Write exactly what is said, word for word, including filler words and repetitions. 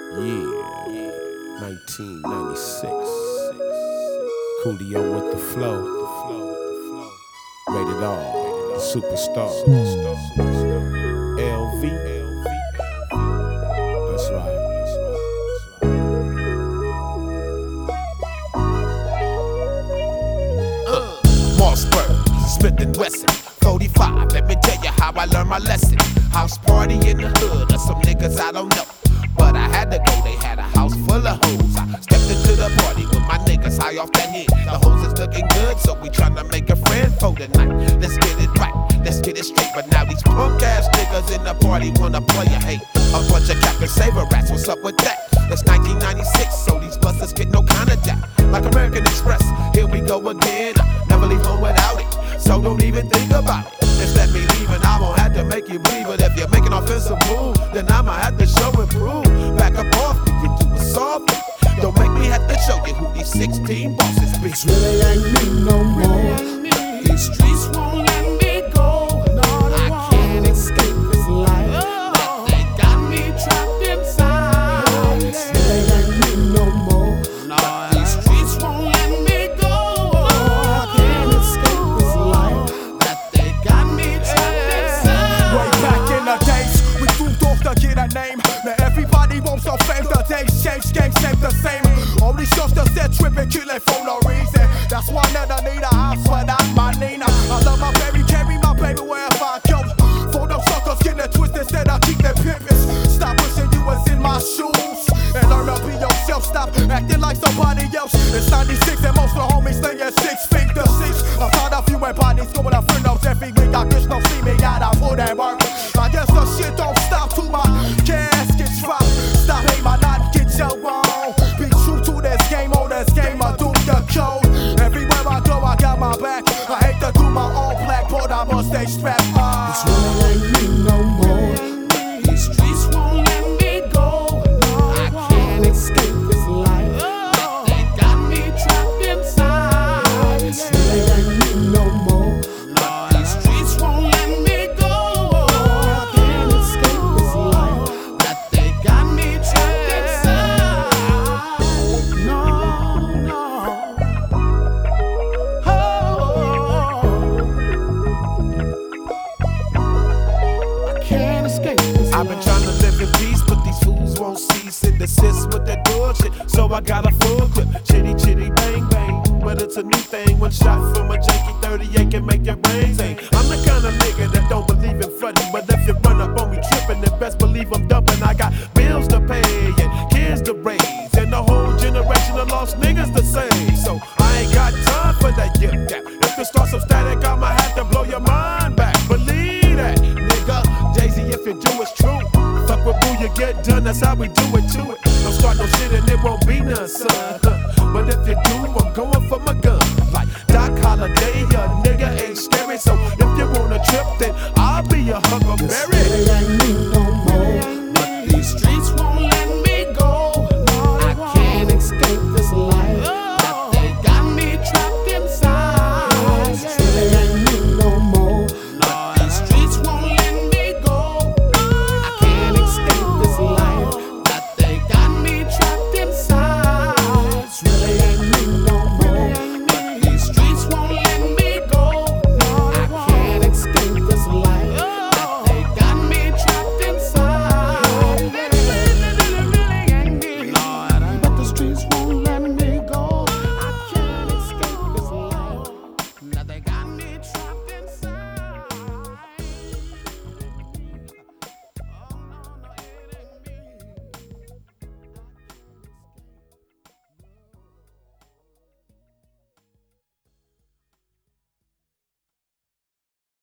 Yeah, nineteen ninety-six. Coolio with the flow. Rated R, the superstar. L V. That's right. Uh, Mossberg, Smith and Wesson, forty-five. Let me tell you how I learned my lesson. House party in the hood, or some niggas I don't know. But I had to go, they had a house full of hoes. I stepped into the party with my niggas high off that head. The hoes is looking good, so we tryna make a friend for the night. Let's get it right, let's get it straight. But now these punk ass niggas in the party wanna play a hate. A bunch of Captain Saver rats, what's up with that? It's nineteen ninety-six, so these busters get no kind of jack. Like American Express, here we go again. I never leave home without it, so don't even think about it. Just let me leave and I won't have to make you believe. But if you make an offensive move, then I'ma have to show and prove. Back up off, you can do it softly. Don't make me have to show you who these sixteen bosses be. This really ain't me no more. These streets won't let me go. No, I can't escape this life. Oh, they got me trapped inside. This really ain't me no more. No, These streets won't let me go. I can't escape this life. that they got me trapped inside. Way back in the days, we moved off to get a name. Now everybody wants some fame. The days change, gangs ain't the same. All these youngsters that tripping, killing for no reason. That's why I never need a house without my Nina. I love my baby, carry my baby wherever I go. For them suckers, get that twist instead I keep that pimpin'. Stop wishing you was in my shoes and learn to be yourself. Stop acting like somebody else. It's ninety-six and most of the homies stay at six feet to six. I'm tired of you and bodies going to friendos every week. I guess no see me, gotta put that work. I guess the shit don't stop till my casket drop. Stop hate my not get your own. Be true to this game, on this game, I do the code. Everywhere I go, I got my back. I hate to do my own black, but I must stay strapped. This really ain't me no more. These streets won't let me go. No, I can't escape this life. Oh, they got me trapped inside. This really ain't me no more. No, These streets won't let me go. I can't escape this life. that they got me trapped inside. No, no. I can't escape this I've been life. trying to live in peace, but these fools won't cease and desist with that bullshit. So I got a full clip, chitty chitty bang bang. But it's a new thing, one shot from a janky thirty-eight can make your brain sing. I'm the kind of nigga that don't believe in frontin', but if you run up on me trippin', then best believe I'm dumping. I got bills to pay and kids to raise, and the whole generation of lost niggas to save. So I ain't got time for that yip gap. If it starts some static, I'ma have to blow your mind back. Believe that, nigga. Jay-Z, if you do it's true. Fuck with boo, you get done, that's how we do it to it. Don't start no shit and it won't be none, son. But if you do, I'm going for my gun. Like Doc Holliday, a nigga ain't scary. So if you wanna trip, then I'll be your This Huckleberry. really ain't me no